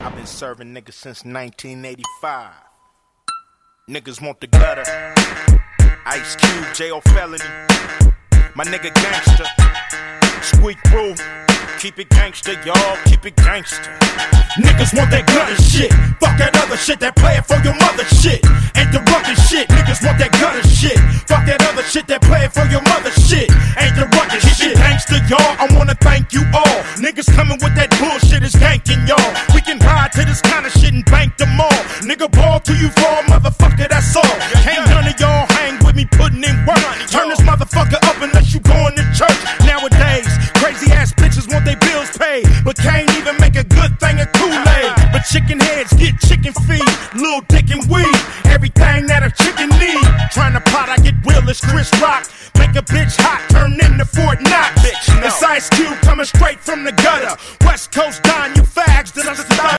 I've been serving niggas since 1985. Niggas want the gutter. Ice Cube, J.O. Felony. My nigga gangster. Squeak through. Keep it gangster, y'all. Keep it gangster. Niggas want that gutter shit. Fuck that other shit, that play it for your mother shit. Ain't the rugged shit. Niggas want that gutter shit. Fuck that other shit, that play it for your mother shit. Ain't the rugged shit. Gangster, y'all. I wanna thank you all. Niggas coming with that bullshit is ganking y'all. We can ride to this kind of shit and bank them all. Nigga ball to you for motherfucker, that's all. Can't none of y'all hang with me putting in work. Turn this motherfucker up unless you going to church. Nowadays, crazy ass bitches want their bills paid, but can't even make a good thing of Kool-Aid. But chicken heads get chicken feed, little dick and weed, everything that a chicken need. Trying to pot, I get real as Chris Rock. Make a bitch hot, turn into Fort Knox. It's Ice Cube coming straight from the gutter. West Coast Don, you fags, then I'm